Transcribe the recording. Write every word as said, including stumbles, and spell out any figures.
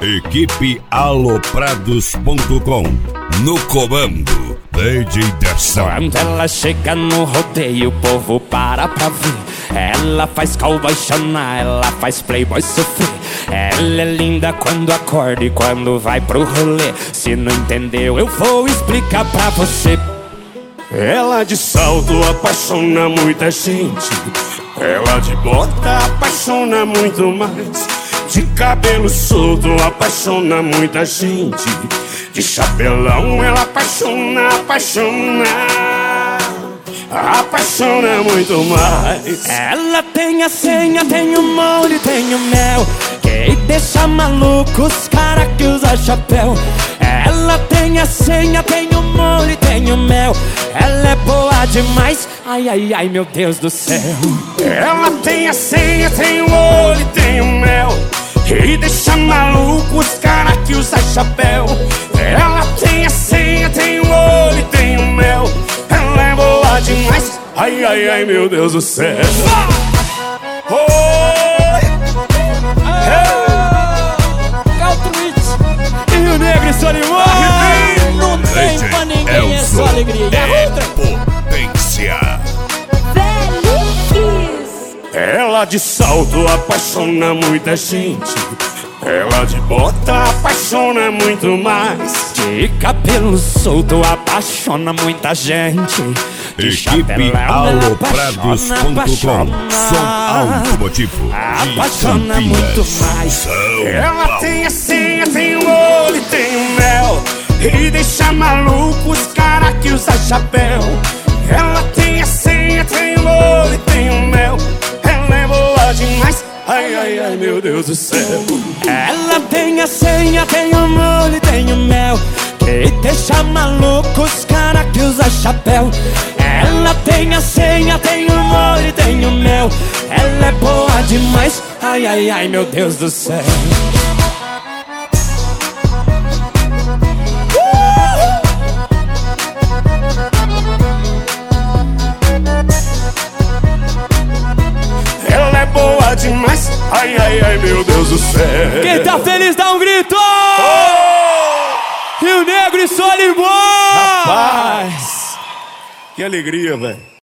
Equipe aloprados ponto com. No comando, D J Derson. Quando ela chega no rodeio, o povo para pra ver. Ela faz cowboy chorar, ela faz playboy sofrer. Ela é linda quando acorda e quando vai pro rolê. Se não entendeu, eu vou explicar pra você. Ela de salto apaixona muita gente. Ela de bota apaixona muito mais. De cabelo solto apaixona muita gente. De chapelão ela apaixona, apaixona, apaixona muito mais. Ela tem a senha, tem o molde, tem o mel, que deixa maluco os cara que usa chapéu. Ela tem a senha, tem o molde, tem o mel. Ela é boa demais, ai, ai, ai, meu Deus do céu. Ela tem a senha, tem o molde, tem o mel, e deixa maluco os cara que usa chapéu. Ela tem a senha, tem o olho e tem o mel. Ela é boa demais, ai, ai, ai, meu Deus do céu. Oi! Caltruiz e o Negro e Solimão. Não tem pra ninguém, é só alegria. É potência. Ela de salto apaixona muita gente. Ela de bota apaixona muito mais. De cabelo solto apaixona muita gente. De Equipe aloprados ponto com. Som automotivo apaixona muito mais. Ela tem a senha, tem o olho e tem o mel, e deixa maluco os cara que usa chapéu. Ela tem a senha, tem o olho e tem o mel. Ela é boa demais, ai, ai, ai, meu Deus do céu. Ela tem a senha, tem o molho e tem o mel, que deixa maluco os cara que usa chapéu. Ela tem a senha, tem o molho e tem o mel. Ela é boa demais, ai, ai, ai, meu Deus do céu. Demais, ai, ai, ai, meu Deus do céu. Quem tá feliz dá um grito! Oh! Rio Negro e Solimão! Rapaz, que alegria, velho.